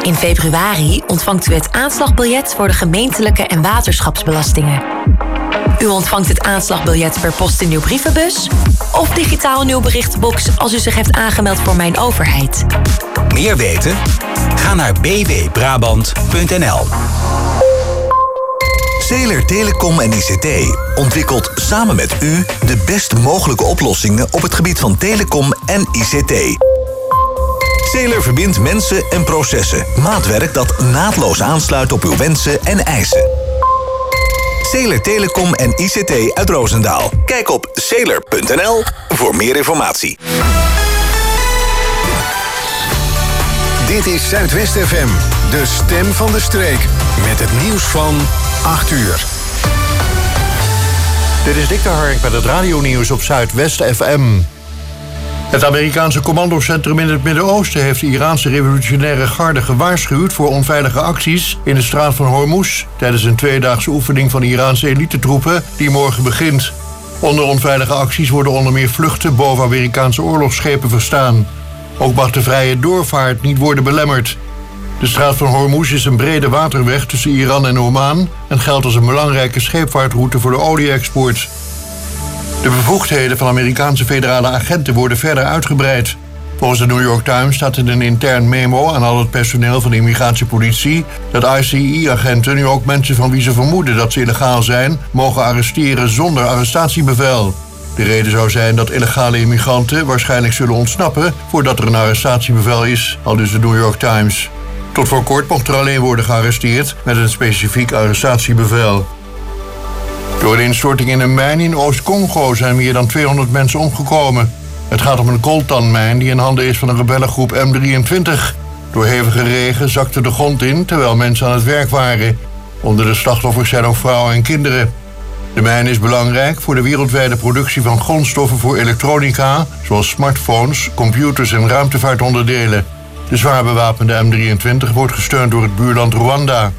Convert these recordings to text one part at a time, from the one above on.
In februari ontvangt u het aanslagbiljet voor de gemeentelijke en waterschapsbelastingen. U ontvangt het aanslagbiljet per post in uw brievenbus of digitaal in uw berichtenbox als u zich heeft aangemeld voor Mijn Overheid. Meer weten? Ga naar bwbrabant.nl. Zeeler Telecom en ICT ontwikkelt samen met u de best mogelijke oplossingen op het gebied van telecom en ICT. Zeeler verbindt mensen en processen. Maatwerk dat naadloos aansluit op uw wensen en eisen. Zeeler Telecom en ICT uit Roosendaal. Kijk op zeeler.nl voor meer informatie. Dit is Zuidwest FM, de stem van de streek. Met het nieuws van 8 uur. Dit is Dick de Hark met het radionieuws op Zuidwest FM. Het Amerikaanse commandocentrum in het Midden-Oosten heeft de Iraanse revolutionaire garde gewaarschuwd voor onveilige acties in de straat van Hormuz tijdens een tweedaagse oefening van Iraanse elitetroepen die morgen begint. Onder onveilige acties worden onder meer vluchten boven Amerikaanse oorlogsschepen verstaan. Ook mag de vrije doorvaart niet worden belemmerd. De straat van Hormuz is een brede waterweg tussen Iran en Oman en geldt als een belangrijke scheepvaartroute voor de olie-export. De bevoegdheden van Amerikaanse federale agenten worden verder uitgebreid. Volgens de New York Times staat in een intern memo aan al het personeel van de immigratiepolitie dat ICE-agenten nu ook mensen van wie ze vermoeden dat ze illegaal zijn, mogen arresteren zonder arrestatiebevel. De reden zou zijn dat illegale immigranten waarschijnlijk zullen ontsnappen voordat er een arrestatiebevel is, aldus de New York Times. Tot voor kort mocht er alleen worden gearresteerd met een specifiek arrestatiebevel. Door een instorting in een mijn in Oost-Congo zijn meer dan 200 mensen omgekomen. Het gaat om een coltanmijn die in handen is van een rebellengroep M23. Door hevige regen zakte de grond in terwijl mensen aan het werk waren. Onder de slachtoffers zijn ook vrouwen en kinderen. De mijn is belangrijk voor de wereldwijde productie van grondstoffen voor elektronica, zoals smartphones, computers en ruimtevaartonderdelen. De zwaar bewapende M23 wordt gesteund door het buurland Rwanda.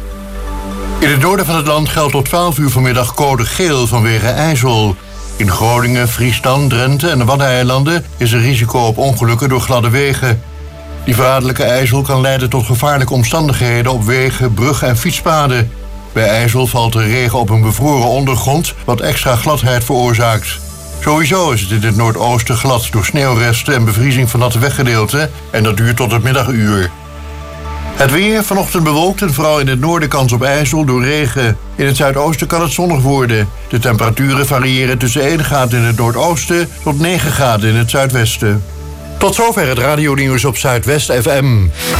In het noorden van het land geldt tot 12 uur vanmiddag code geel vanwege ijzel. In Groningen, Friesland, Drenthe en de Waddeneilanden is er risico op ongelukken door gladde wegen. Die verraderlijke ijzel kan leiden tot gevaarlijke omstandigheden op wegen, bruggen en fietspaden. Bij ijzel valt er regen op een bevroren ondergrond, wat extra gladheid veroorzaakt. Sowieso is het in het noordoosten glad door sneeuwresten en bevriezing van natte weggedeelten en dat duurt tot het middaguur. Het weer, vanochtend bewolkt en vooral in het noorden kans op ijzel door regen. In het zuidoosten kan het zonnig worden. De temperaturen variëren tussen 1 graad in het noordoosten tot 9 graden in het zuidwesten. Tot zover het radionieuws op Zuidwest FM.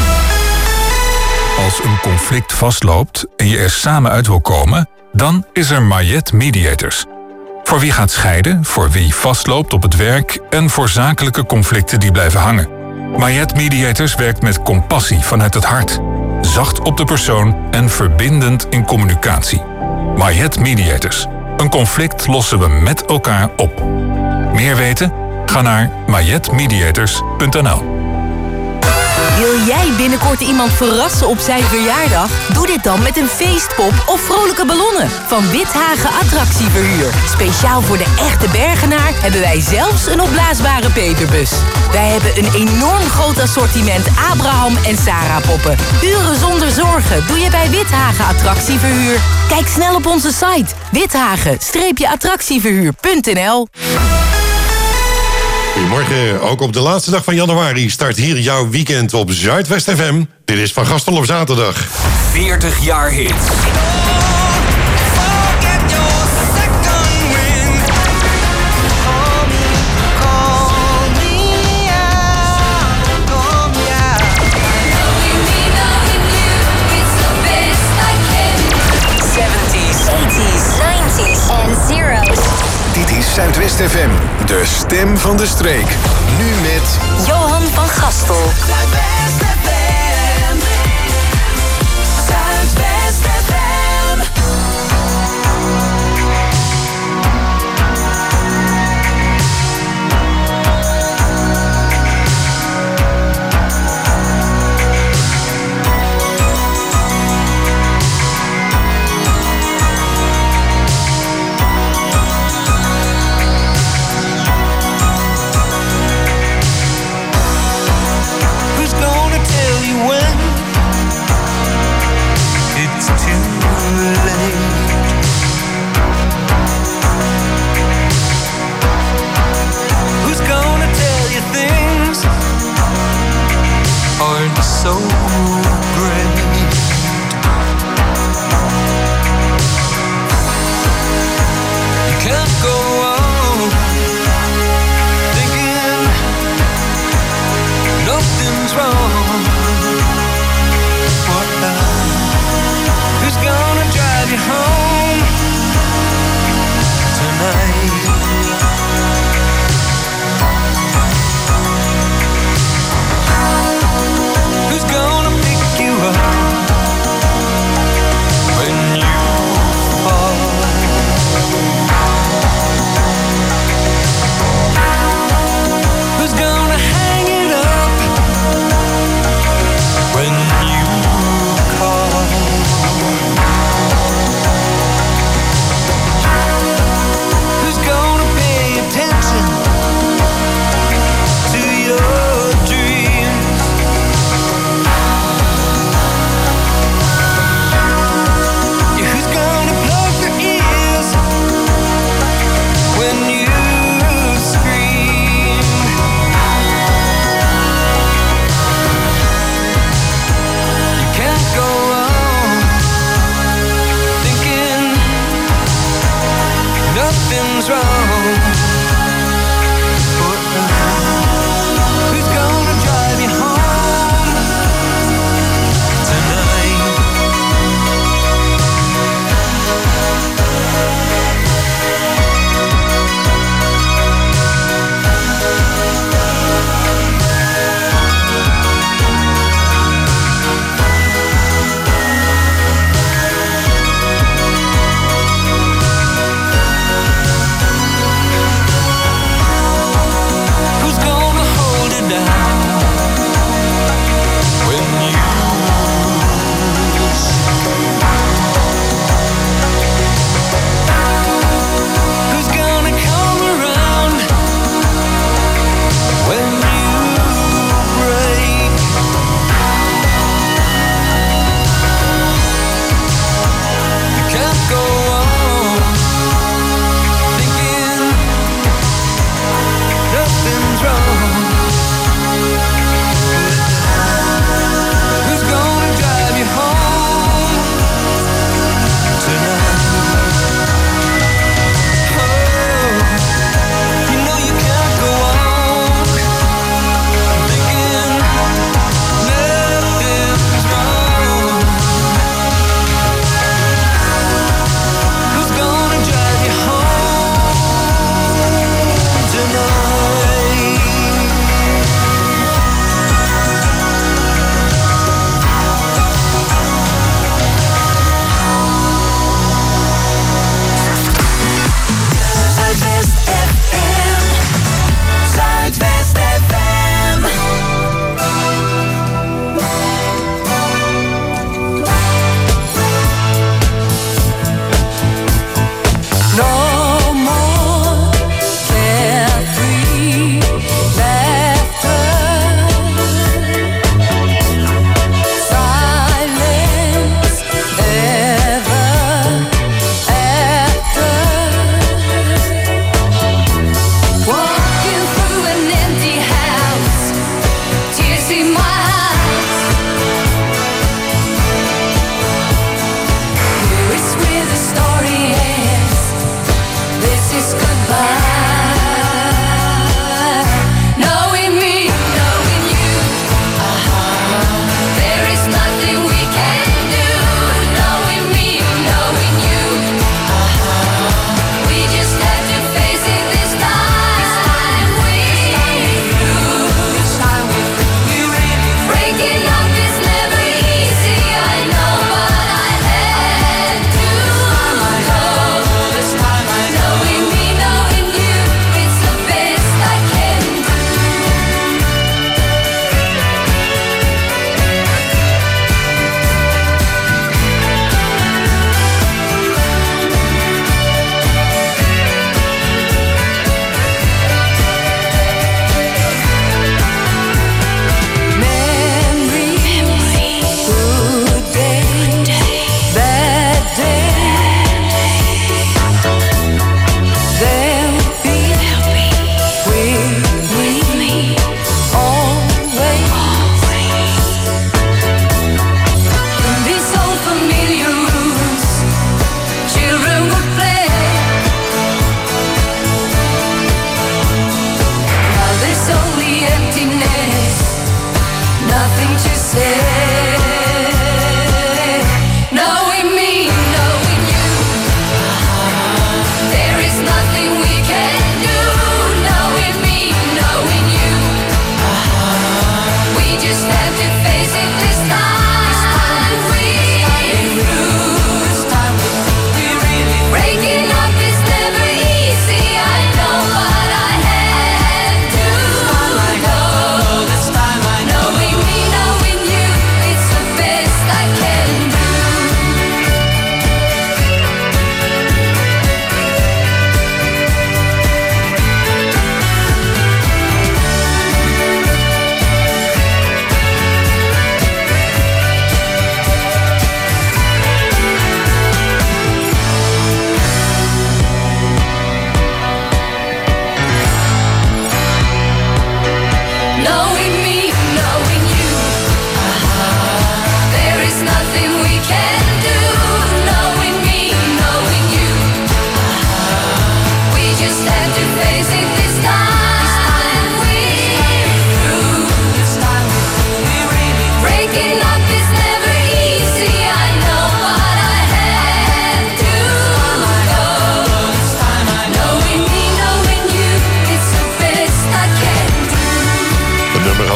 Als een conflict vastloopt en je er samen uit wil komen, dan is er Mayet Mediators. Voor wie gaat scheiden, voor wie vastloopt op het werk en voor zakelijke conflicten die blijven hangen. Mayet Mediators werkt met compassie vanuit het hart. Zacht op de persoon en verbindend in communicatie. Mayet Mediators. Een conflict lossen we met elkaar op. Meer weten? Ga naar mayetmediators.nl. Wil jij binnenkort iemand verrassen op zijn verjaardag? Doe dit dan met een feestpop of vrolijke ballonnen van Withagen Attractieverhuur. Speciaal voor de echte Bergenaar hebben wij zelfs een opblaasbare peperbus. Wij hebben een enorm groot assortiment Abraham en Sarah poppen. Uren zonder zorgen doe je bij Withagen Attractieverhuur. Kijk snel op onze site withagen-attractieverhuur.nl. Goedemorgen, ook op de laatste dag van januari start hier jouw weekend op Zuidwest FM. Dit is Van Gastel op zaterdag. 40 jaar hits. Dit is Zuidwest FM, de stem van de streek. Nu met Johan van Gastel. Zuidwest FM. Zuidwest FM. Who's gonna tell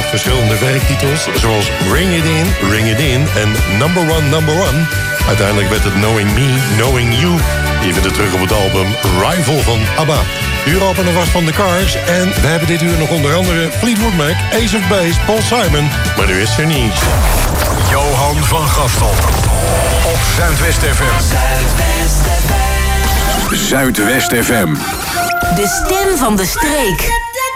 verschillende werktitels, zoals Ring It In en Number One. Uiteindelijk werd het Knowing Me, Knowing You. Je vindt het terug op het album Rival van ABBA. Uuropener was van The Cars en we hebben dit uur nog onder andere Fleetwood Mac, Ace of Base, Paul Simon. Maar nu is er niet. Johan van Gastel op Zuidwest FM. Zuidwest FM. De stem van de streek.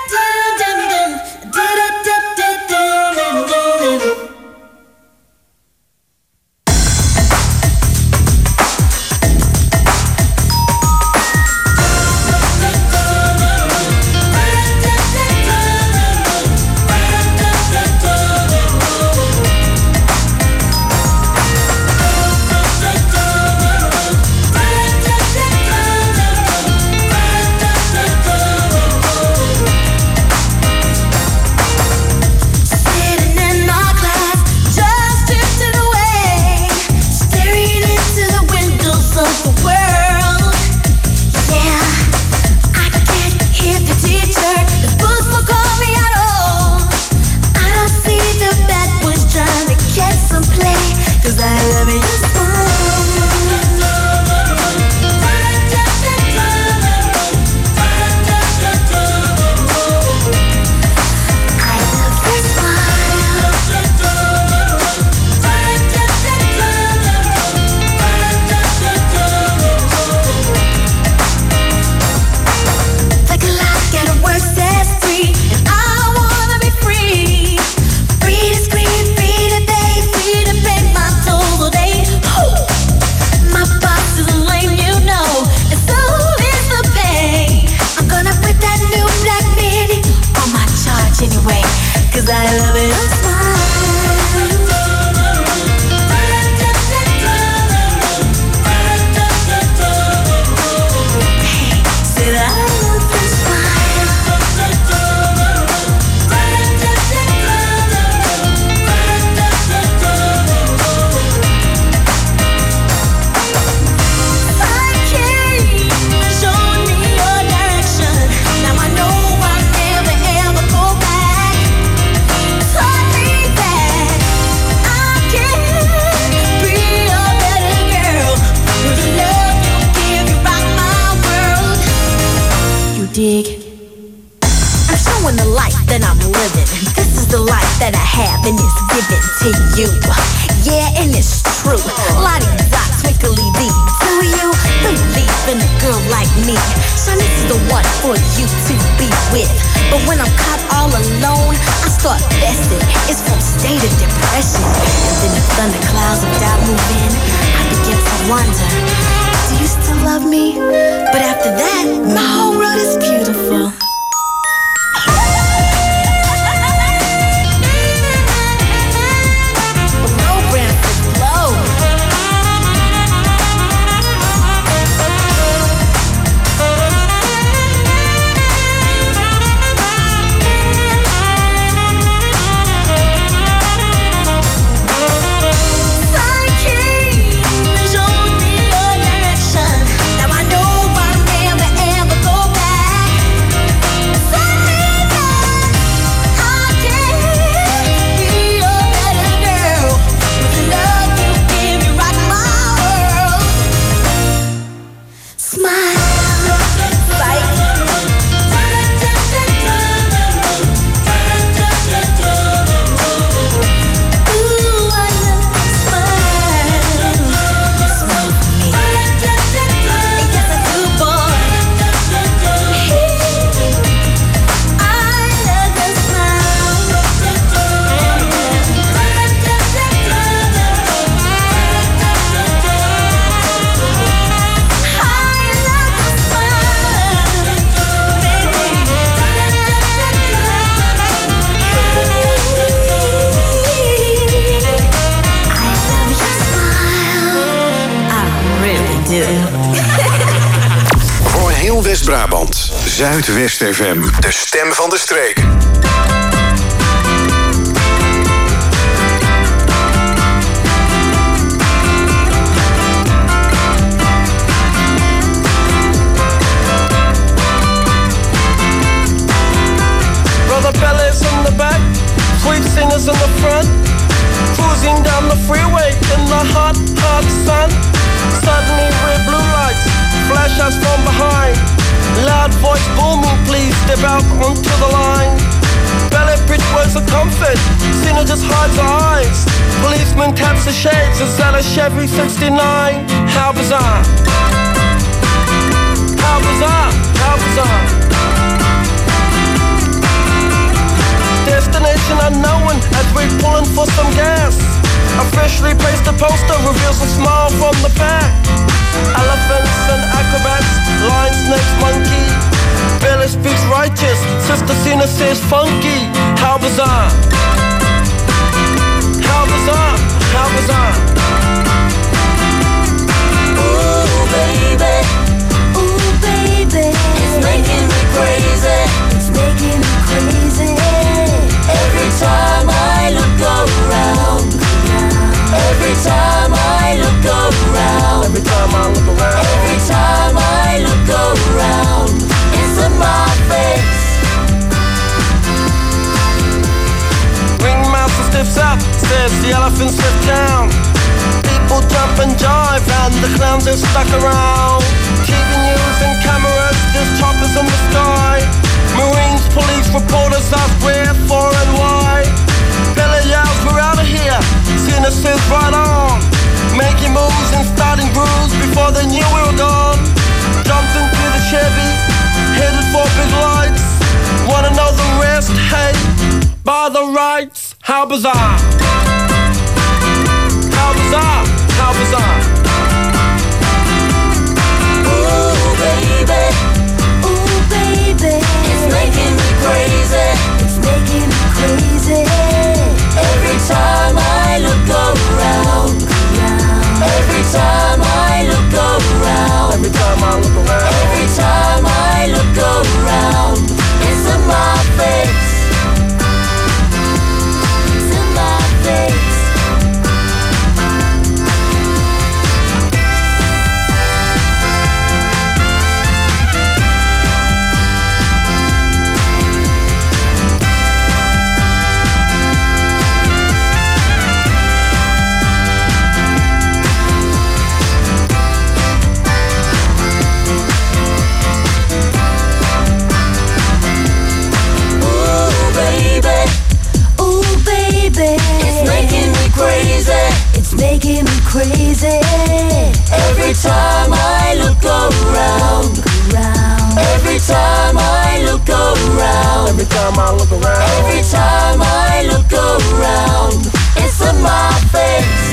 Voor heel West-Brabant. Zuidwest FM. De stem van de streek. Brother Bella's in the back, Sweet singers in the front, cruising down the freeway in the hot, hot sun. Suddenly red blue lights flash us from behind. Loud voice booming, please step out onto the line. Ballet bridge words of comfort, Cena just hides her eyes. Policeman taps the shades, is that a Chevy 69? How bizarre. How bizarre, how bizarre. Destination unknown as we're pulling for some gas. Officially placed a poster, reveals a smile from the back. Elephants and acrobats, lion, snakes, monkey. Billy speaks righteous, Sister Cena says funky. How bizarre. How bizarre, how bizarre. Ooh, baby. Ooh, baby. It's making me crazy. It's making me crazy. Every time I look around. Every time I look around. Every time I look around. Every time I look around. It's in my face. Ringmaster stiffs up, says the elephants lift down. People jump and jive and the clowns are stuck around. TV news and cameras, there's choppers in the sky. Marines, police, reporters ask where, for and why. Billy yells, we're out of here. Cena says right on. Making moves and starting grooves before they knew we were gone. Jumped into the Chevy, headed for big lights. Wanna know the rest? Hey, by the rights. How bizarre. How bizarre, how bizarre. Ooh, baby. Ooh, baby. It's making me crazy. It's making me crazy. Every time I look around. Every time I look around. Every time I look around. Every time I look around. It's in my face. It's in my face. It's making me crazy. Every time I look around. Every time I look around. Every time I look around. Every time I look around. It's in my face.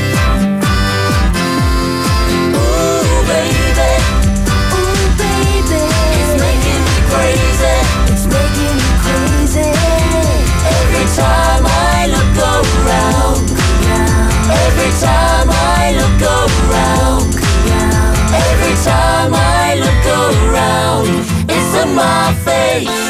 Ooh, baby. Ooh, baby. It's making me crazy. It's making me crazy. Every time I look around. Every time I look around. Every time I look around. It's in my face.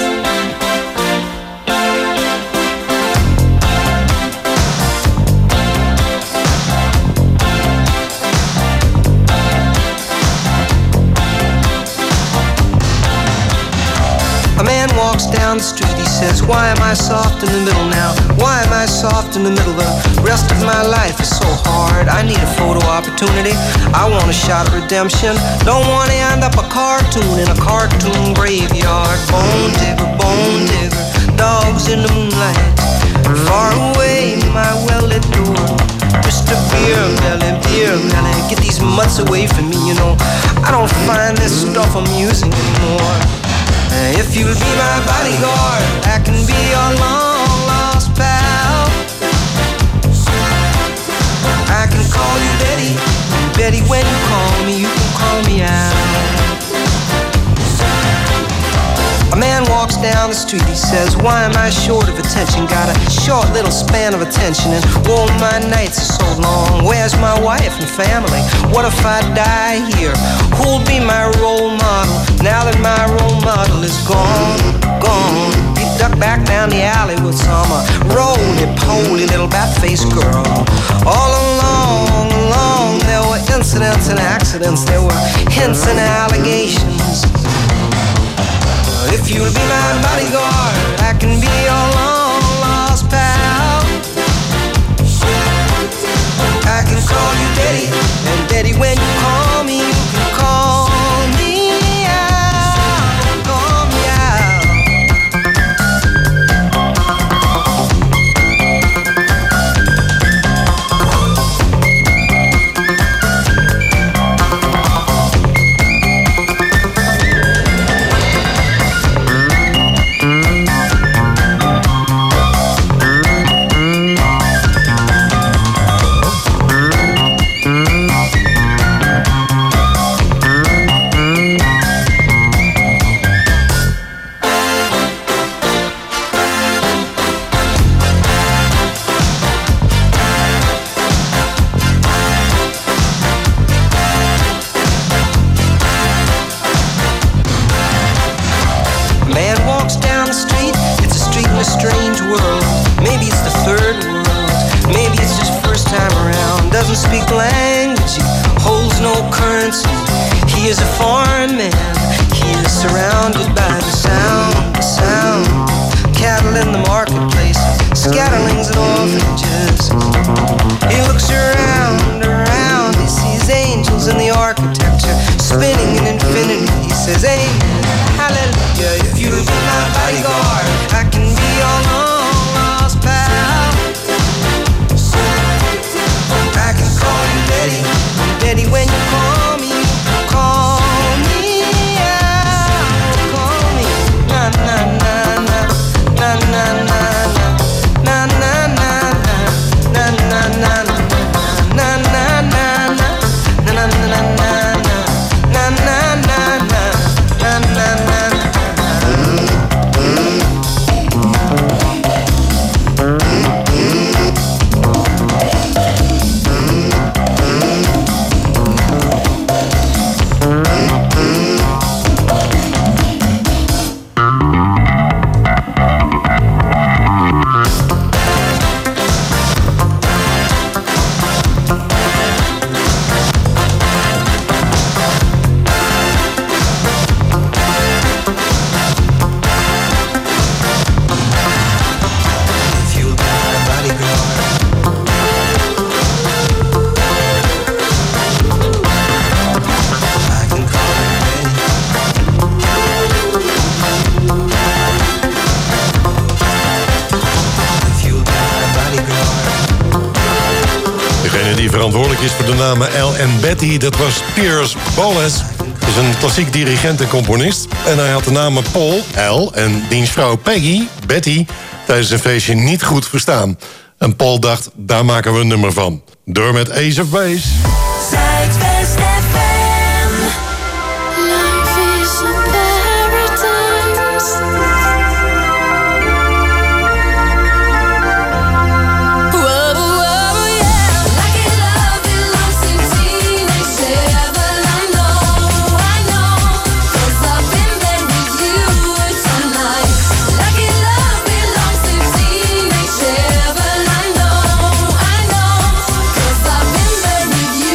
A man walks down the street, he says, why am I soft in the middle now? Why am I soft in the middle? The rest of my life is so hard. I need a photo opportunity. I want a shot of redemption. Don't want to end up a cartoon in a cartoon graveyard. Bone digger, dogs in the moonlight. Far away, my well-lit door. Mr. Beer Melly, get these mutts away from me, you know. I don't find this stuff amusing anymore. If you'll be my bodyguard, I can be your long-lost pal. I can call you Betty. Betty, when you call me, you can call me out. A man walks down the street, he says, why am I short of attention? Got a short little span of attention, and oh, my nights are so long. Where's my wife and family? What if I die here? Who'll be my role model now that my role model is gone? He ducked back down the alley with some roly-poly little bat-faced girl. All along, there were incidents and accidents, there were hints and allegations. If you'll be my bodyguard, I can be your long-lost pal. call you Daddy, and Daddy, when you call me, you can call me out, call me out. verantwoordelijk is voor de namen Al en Betty, dat was Piers Boles. Dat is een klassiek dirigent en componist. En hij had de namen Paul, Al, en diens vrouw Peggy, Betty, tijdens een feestje niet goed verstaan. En Paul dacht, daar maken we een nummer van. Door met Ace of Base. Zuidwest FM. Life is a paradise. Whoa, whoa, yeah. Lucky love belongs to teenage devil. I know. 'Cause I've been there with you tonight. Lucky love belongs to teenage devil. I know. 'Cause I've been there with you.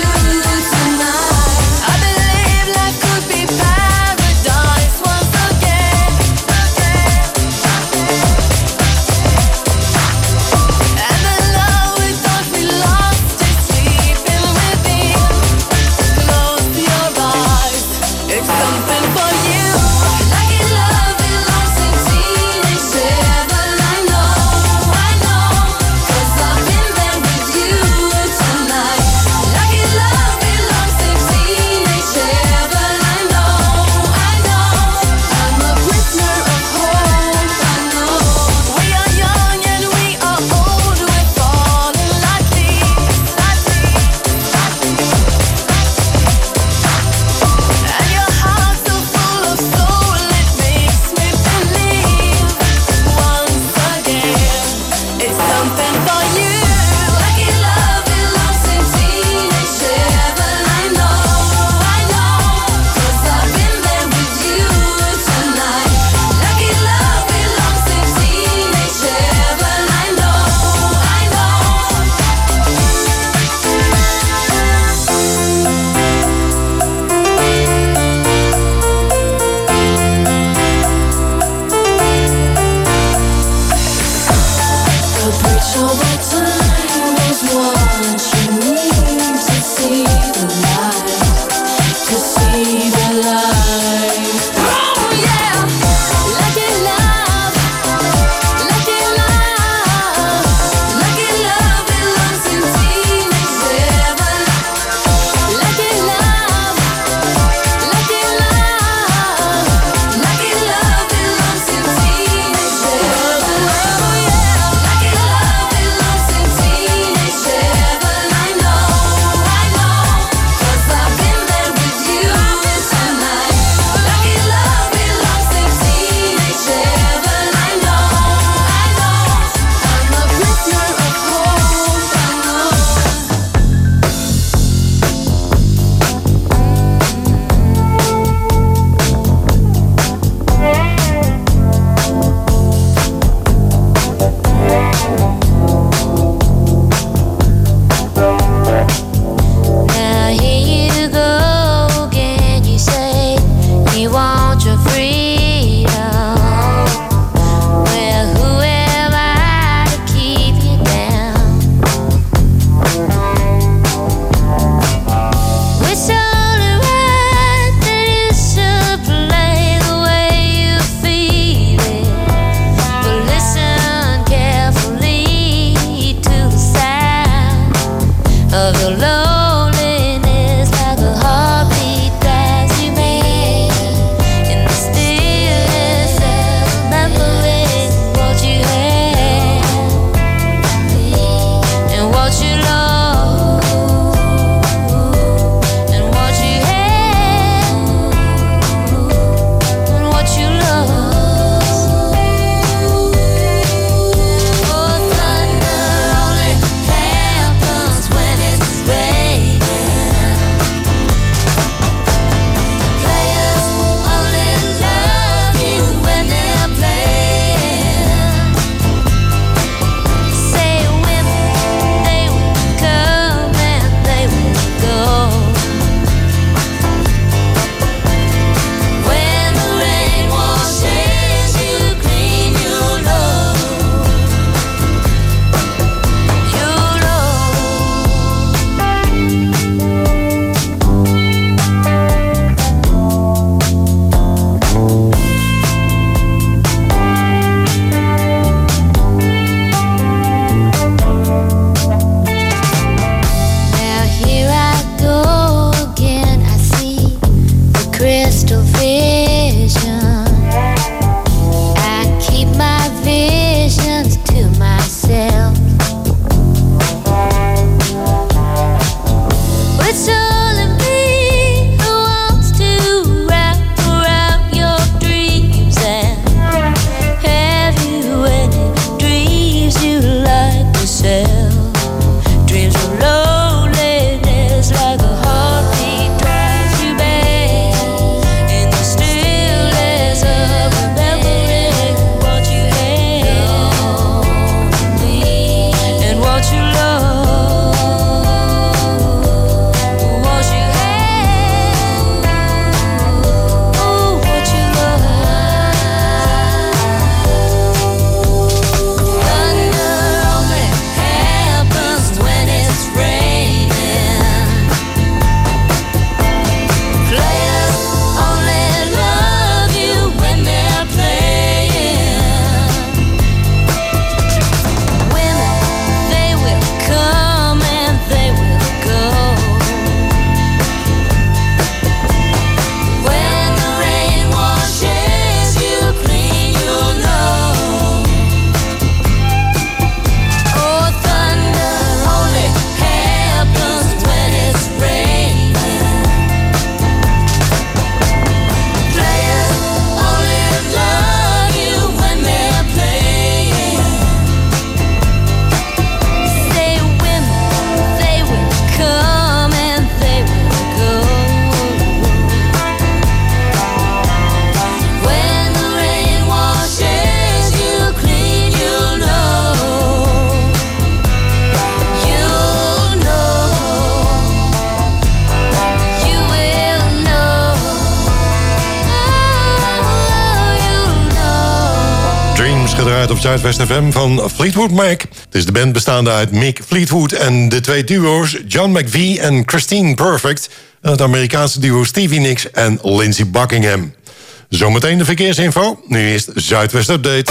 Dreams gedraaid op Zuidwest FM van Fleetwood Mac. Het is de band bestaande uit Mick Fleetwood en de twee duo's John McVie en Christine Perfect. En het Amerikaanse duo Stevie Nicks en Lindsey Buckingham. Zometeen de verkeersinfo. Nu eerst Zuidwest Update.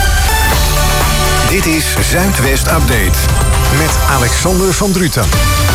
Dit is Zuidwest Update met Alexander van Druten.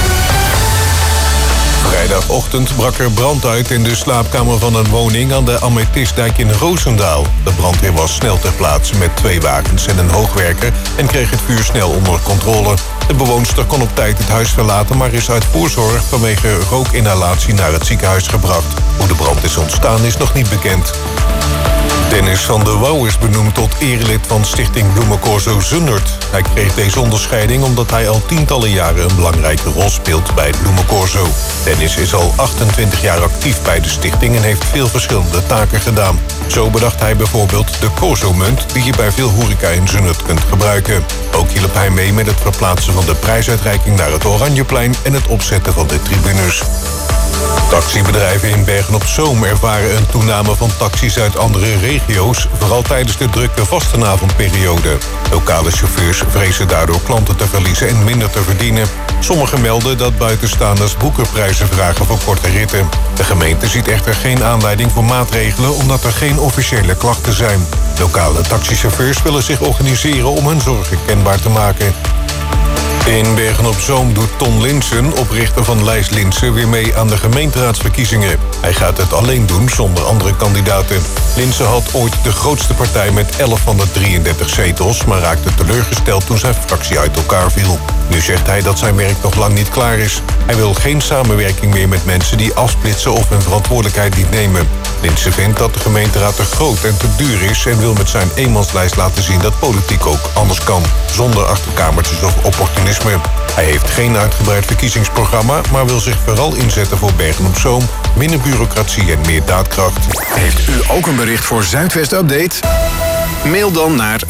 Vrijdagochtend brak er brand uit in de slaapkamer van een woning aan de Amethystdijk in Roosendaal. De brandweer was snel ter plaatse met 2 wagens en een hoogwerker en kreeg het vuur snel onder controle. De bewoonster kon op tijd het huis verlaten, maar is uit voorzorg vanwege rookinhalatie naar het ziekenhuis gebracht. Hoe de brand is ontstaan is nog niet bekend. Dennis van der Wouw is benoemd tot erelid van Stichting Bloemencorso Zundert. Hij kreeg deze onderscheiding omdat hij al tientallen jaren een belangrijke rol speelt bij Bloemencorso. Dennis is al 28 jaar actief bij de stichting en heeft veel verschillende taken gedaan. Zo bedacht hij bijvoorbeeld de Corso-munt die je bij veel horeca in Zundert kunt gebruiken. Ook hielp hij mee met het verplaatsen van de prijsuitreiking naar het Oranjeplein en het opzetten van de tribunes. Taxibedrijven in Bergen-op-Zoom ervaren een toename van taxis uit andere regio's, vooral tijdens de drukke vastenavondperiode. Lokale chauffeurs vrezen daardoor klanten te verliezen en minder te verdienen. Sommigen melden dat buitenstaanders boekerprijzen vragen voor korte ritten. De gemeente ziet echter geen aanleiding voor maatregelen omdat er geen officiële klachten zijn. Lokale taxichauffeurs willen zich organiseren om hun zorgen kenbaar te maken. In Bergen-op-Zoom doet Ton Linssen, oprichter van Lijst Linssen, weer mee aan de gemeenteraadsverkiezingen. Hij gaat het alleen doen zonder andere kandidaten. Linssen had ooit de grootste partij met 11 van de 33 zetels, maar raakte teleurgesteld toen zijn fractie uit elkaar viel. Nu zegt hij dat zijn werk nog lang niet klaar is. Hij wil geen samenwerking meer met mensen die afsplitsen of hun verantwoordelijkheid niet nemen. Linssen vindt dat de gemeenteraad te groot en te duur is en wil met zijn eenmanslijst laten zien dat politiek ook anders kan, zonder achterkamertjes of opportunisme. Hij heeft geen uitgebreid verkiezingsprogramma, maar wil zich vooral inzetten voor Bergen-op-Zoom, minder bureaucratie en meer daadkracht. Heeft u ook een bericht voor Zuidwest Update? Mail dan naar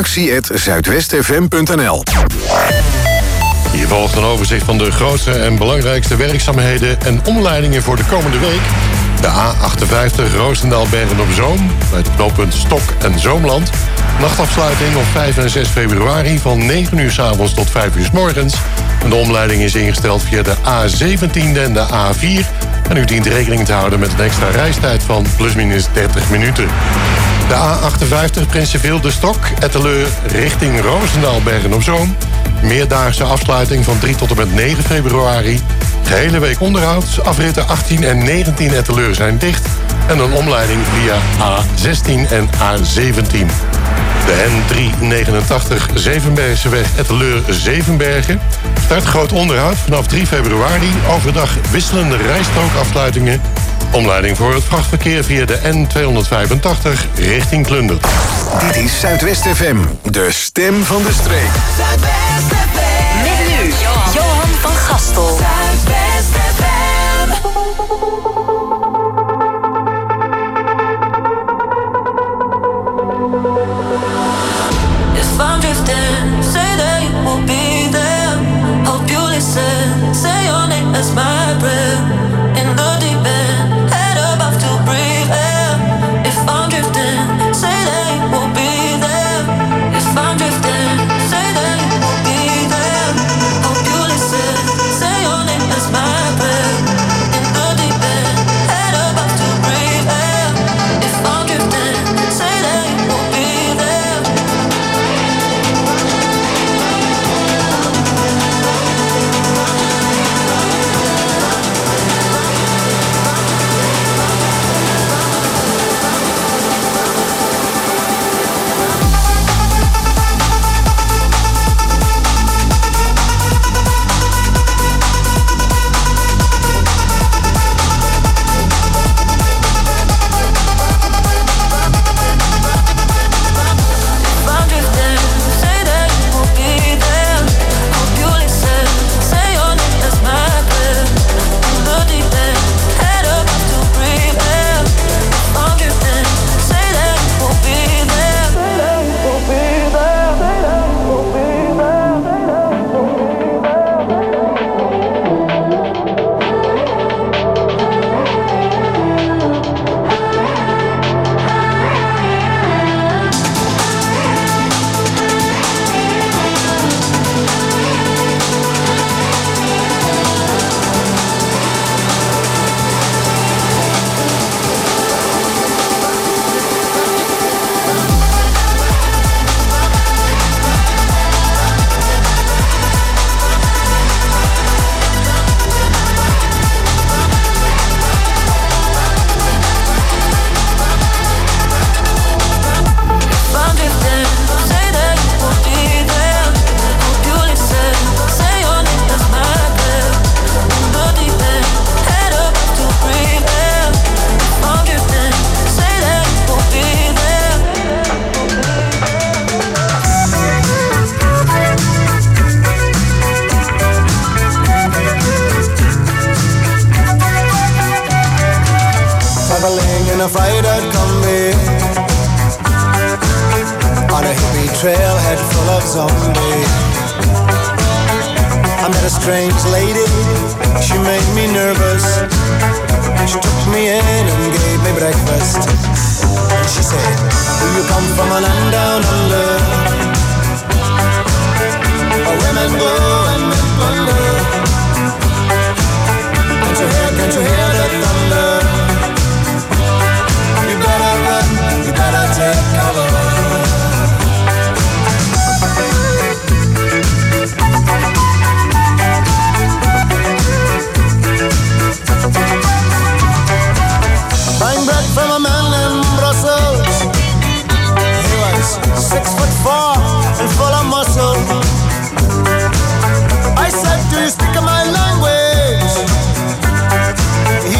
redactie@zuidwestfm.nl. Hier volgt een overzicht van de grootste en belangrijkste werkzaamheden en omleidingen voor de komende week. De A58 Roosendaal-Bergen-op-Zoom, bij het knooppunt Stok en Zoomland. Nachtafsluiting op 5 en 6 februari van 9 uur 's avonds tot 5 uur 's morgens. En de omleiding is ingesteld via de A17 en de A4. En u dient rekening te houden met een extra reistijd van plusminus 30 minuten. De A58 Prinsenveel de Stok, Etteleur richting Roosendaal-Bergen-op-Zoom. Meerdaagse afsluiting van 3 tot en met 9 februari. Gehele week onderhoud. Afritten 18 en 19 Etteleur zijn dicht. En een omleiding via A16 en A17. De N389 Zevenbergseweg Etteleur-Zevenbergen. Start groot onderhoud vanaf 3 februari. Overdag wisselende rijstrookafsluitingen. Omleiding voor het vrachtverkeer via de N285 richting Klundert. Dit is Zuidwest FM, de stem van de streek. Met nu Johan van Gastel. If I'm drifting, say that you will be there. Hope you listen, say your name as my prayer. In the deep end, head above to breathe air. If I'm drifting, say that you will be there. If I'm drifting, say that you will be there. Hope you listen, say your name as my prayer. In the deep end, head above to breathe air. If I'm drifting, say that you will be there. a Friday combi on a hippie trailhead full of zombies. I met a strange lady, she made me nervous. She took me in and gave me breakfast. And she said, do you come from a land down under, where women go and men plunder? Can't you hear the thunder? You better run, you better take cover. Buying bread from a man in Brussels. He was 6'4" and full of muscle. I said, do you speak my language? He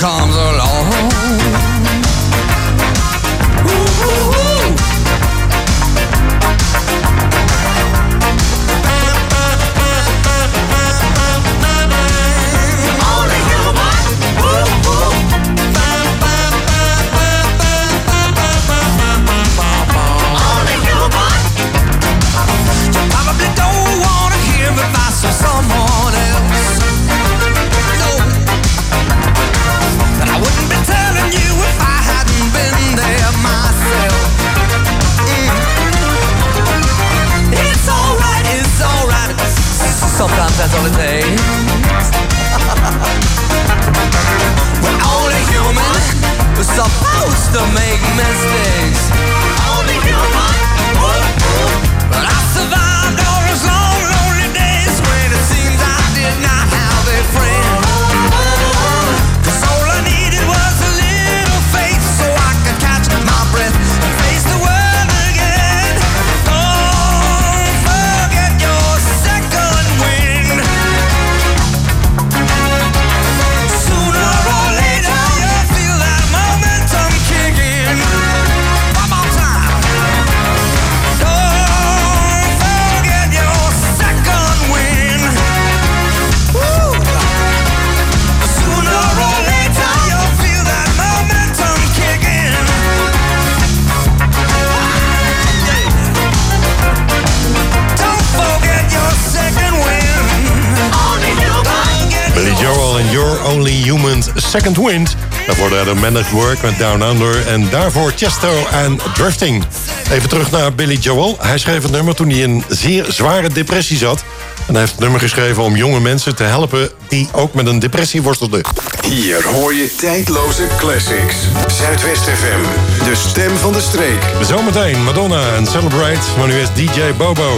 comes along. Someone else, no. And I wouldn't be telling you if I hadn't been there myself. It's alright, it's alright. Sometimes that's all it takes. We're only human, we're supposed to make mistakes. Only human. But I survived all those long, lonely days when it seems I did not have a friend. 'Cause all I needed was a little faith so I could catch my breath and face the world again. Don't forget your second wind. Sooner or later you'll feel that momentum kicking. One more time. Don't forget your second wind. Woo! Sooner or later you'll feel that momentum kicking. Don't forget your second wind. Only human. Billy Joel en You're Only Human's Second Wind. Daarvoor de Men at Work met Down Under. En daarvoor Chesto en Drifting. Even terug naar Billy Joel. Hij schreef het nummer toen hij in een zeer zware depressie zat. En hij heeft het nummer geschreven om jonge mensen te helpen die ook met een depressie worstelden. Hier hoor je tijdloze classics. Zuidwest FM, de stem van de streek. Zometeen Madonna en Celebrate, maar nu is DJ Bobo.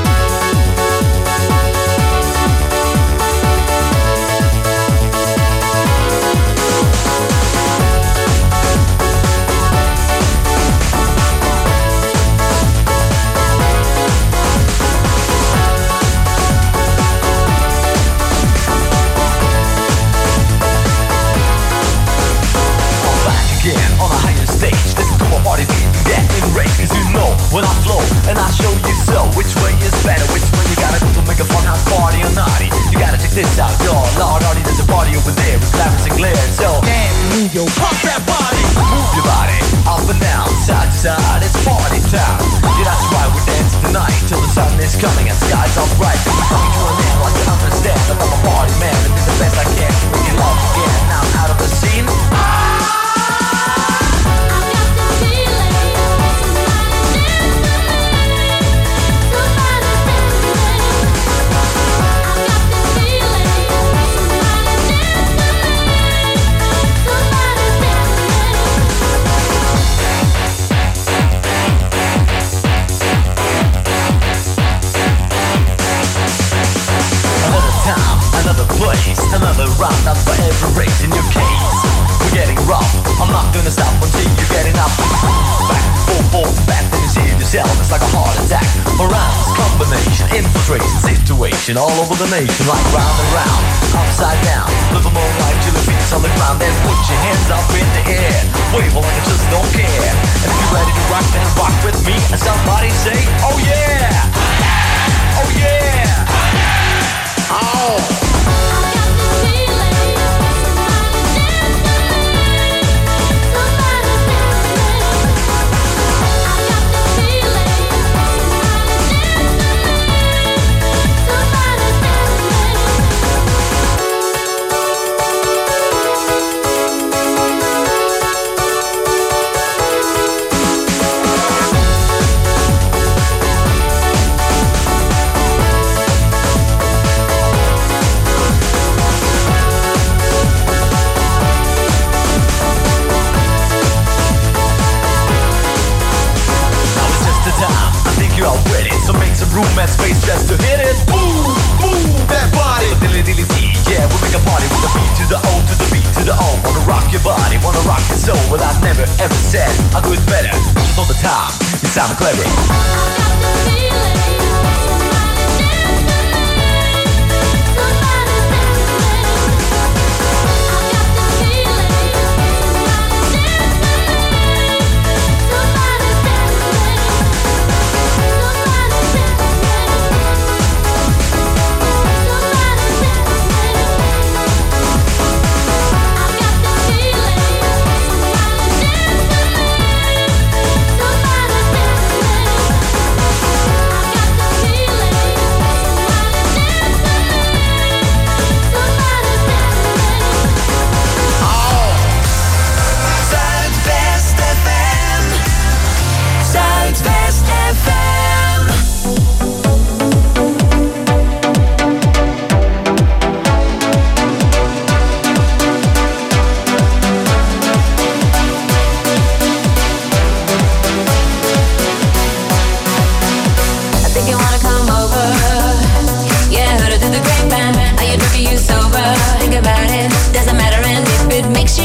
Again on a higher stage, listen to my party beat, get in rage. 'Cause you know when I flow and I show you so which way is better, which way you gotta go to make a fun house party or naughty. You gotta check this out, y'all. Lord, already there's a party over there with glamours and glare. So damn, move your pump that body, move your body up and down, side to side. It's party time. Yeah, that's right, we're dancing tonight till the sun is coming and skies are bright. We're coming to an end like you understand that I'm a party man and do the best I can. We can love again. Now I'm out of the scene. Another place, another round up for every race in your case. We're getting rough, I'm not gonna stop until you're getting up. Back, forth, back, then you see it yourself, it's like a heart attack. Around this combination, infiltration, situation all over the nation. Like round and round, upside down. Live a more life till your feet's on the ground. Then put your hands up in the air, wave like I just don't care. And if you're ready to rock, then rock with me. And somebody say, oh yeah! Oh yeah! Oh! Room and space just to hit it. Boom, boom, that body. Dilly dilly dee, yeah, we make a party with the beat to the O to the B to the O. Wanna rock your body, wanna rock your soul. Well, I've never ever said I do it better. Just all the time, you sound clever. Somebody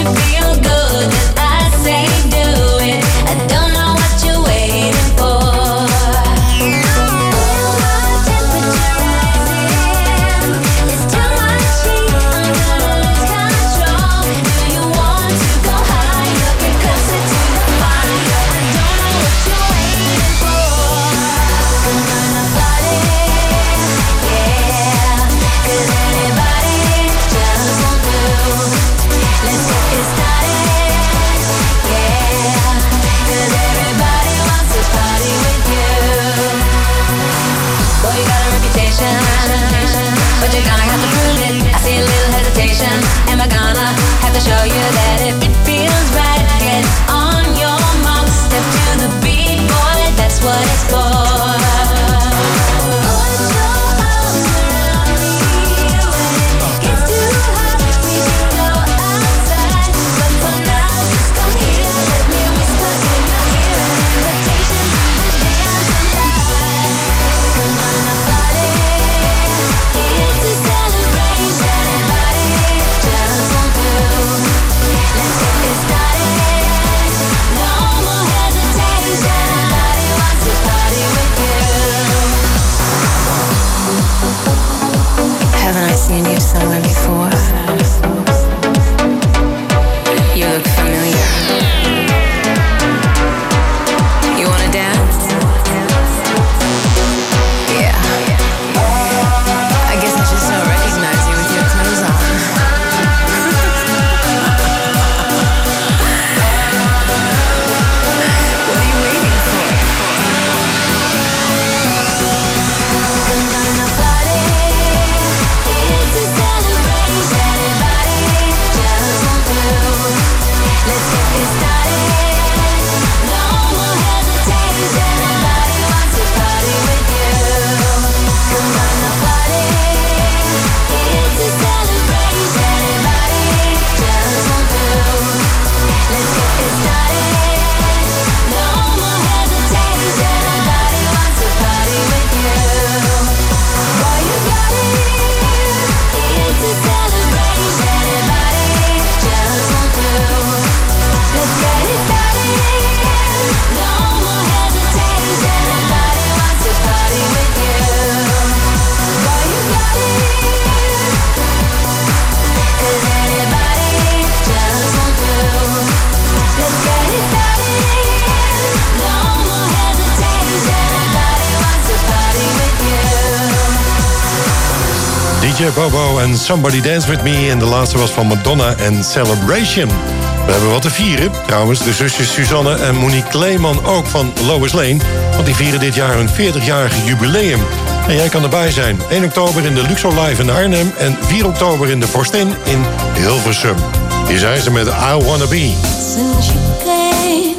DJ Bobo en Somebody Dance With Me. En de laatste was van Madonna en Celebration. We hebben wat te vieren. Trouwens, de zusjes Suzanne en Monique Kleeman ook van Lois Lane. Want die vieren dit jaar hun 40-jarige jubileum. En jij kan erbij zijn. 1 oktober in de Luxor Live in Arnhem. En 4 oktober in de Vorstin in Hilversum. Hier zijn ze met I Wanna Be. Since you came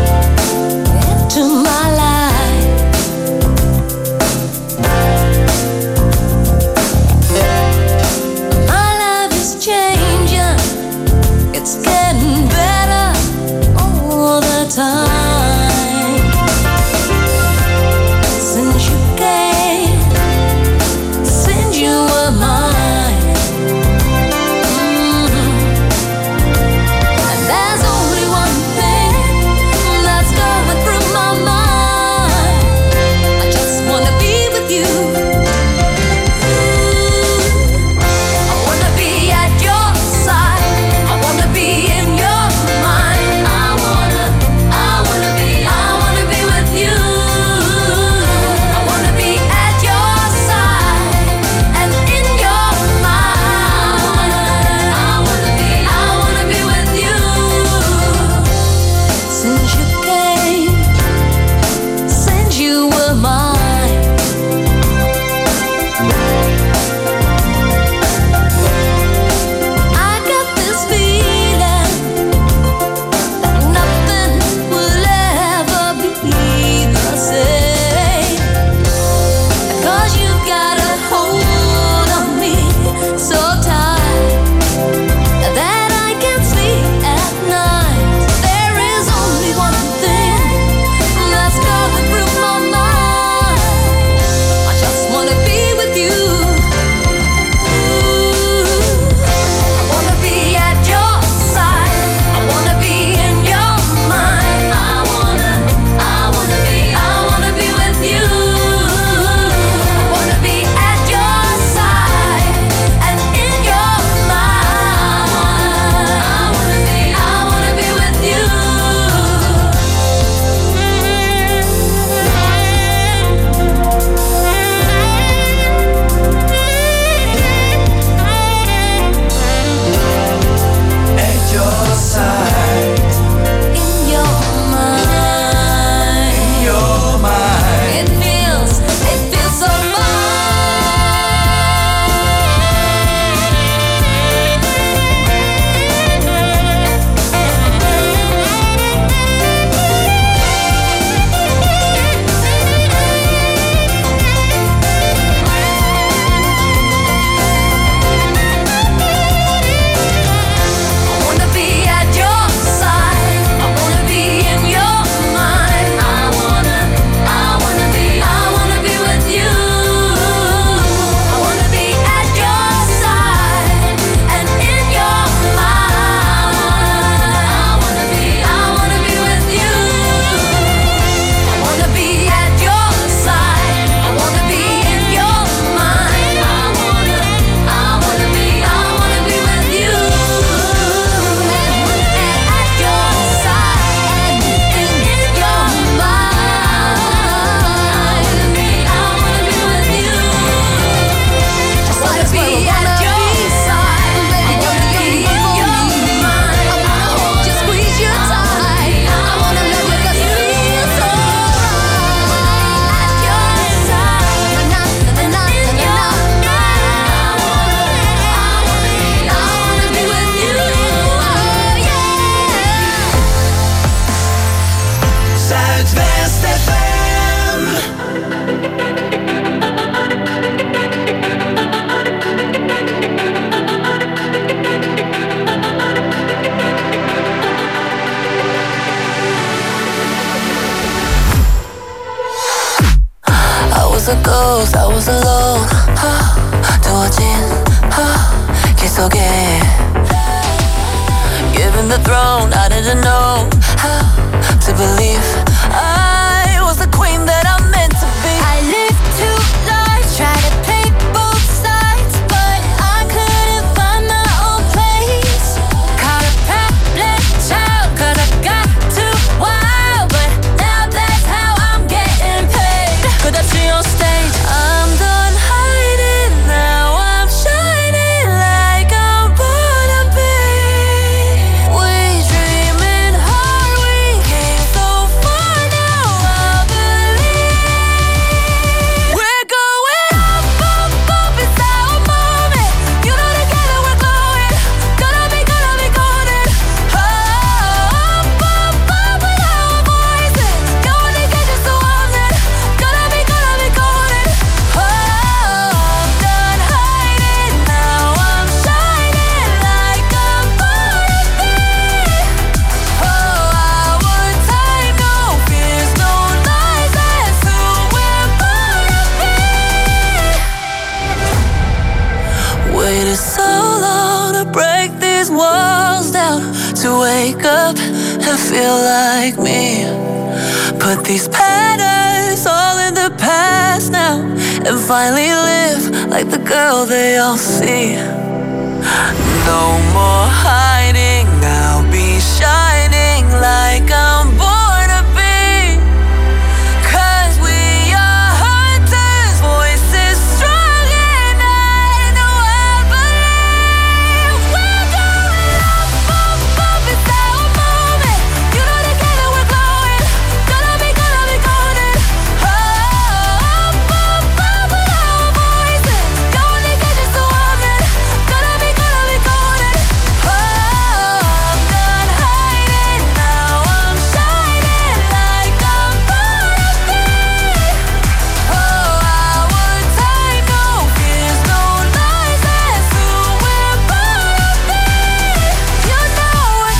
into my life, my life is changing. It's getting better all the time. Since you came, since you were mine. There's only one thing that's going through my mind. a ghost, I was alone. 두어진 길 속에 given the throne, I didn't know how to believe I was the queen that I'm meant to be. I lived two lives, tried to play both sides, but I couldn't find my own place. Caught a problem child, 'cause I got too wild, but now that's how I'm getting paid. Could I see on stage? I'm done hiding now, I'm shining like I'm born to be. We dreaming hard, we came so far, now I believe we're going up, up, up, it's our moment. You know together we're glowing, gonna be golden. Up, up, up with our voices, no one can catch us, so I'm then gonna be golden. I'm done hiding now, I'm shining like I'm born to be. Our time, no fears, no lies, that's who we're born to be. Waited so long to break these walls down, to wake up and feel like me. Put these patterns all in the past now, and finally live like the girl they all see. No more hiding